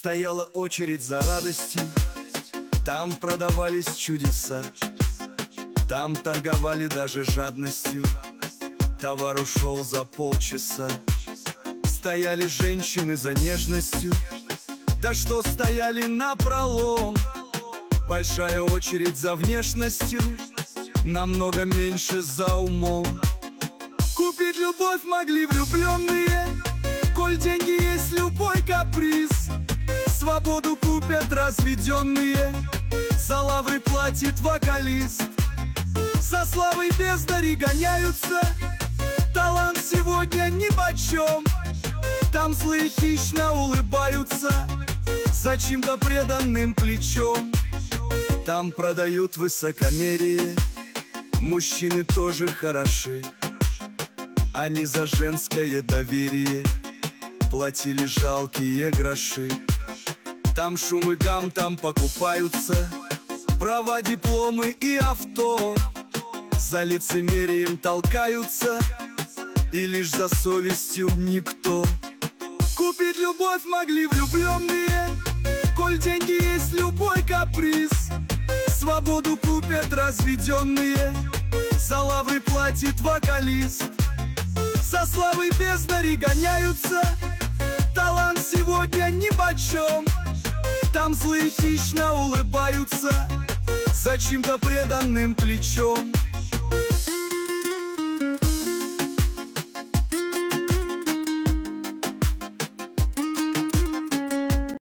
Стояла очередь за радостью, там продавались чудеса, там торговали даже жадностью. Товар ушел за полчаса. Стояли женщины за нежностью, да что стояли напролом. Большая очередь за внешностью, намного меньше за умом. Купить любовь могли влюбленные, коль деньги есть любой каприз. Свободу купят разведенные, за лавры платит вокалист. За славой бездари гоняются, талант сегодня нипочем. Там злые хищно улыбаются, за чьим-то преданным плечом. Там продают высокомерие, мужчины тоже хороши. Они за женское доверие платили жалкие гроши. Там шум и гам, там покупаются права, дипломы и авто. За лицемерием толкаются, и лишь за совестью никто. Купить любовь могли влюбленные, коль деньги есть любой каприз. Свободу купят разведенные, за лавры платит вокалист. За славой бездари гоняются, талант сегодня нипочем. Там злые хищно улыбаются, за чьим-то преданным плечом.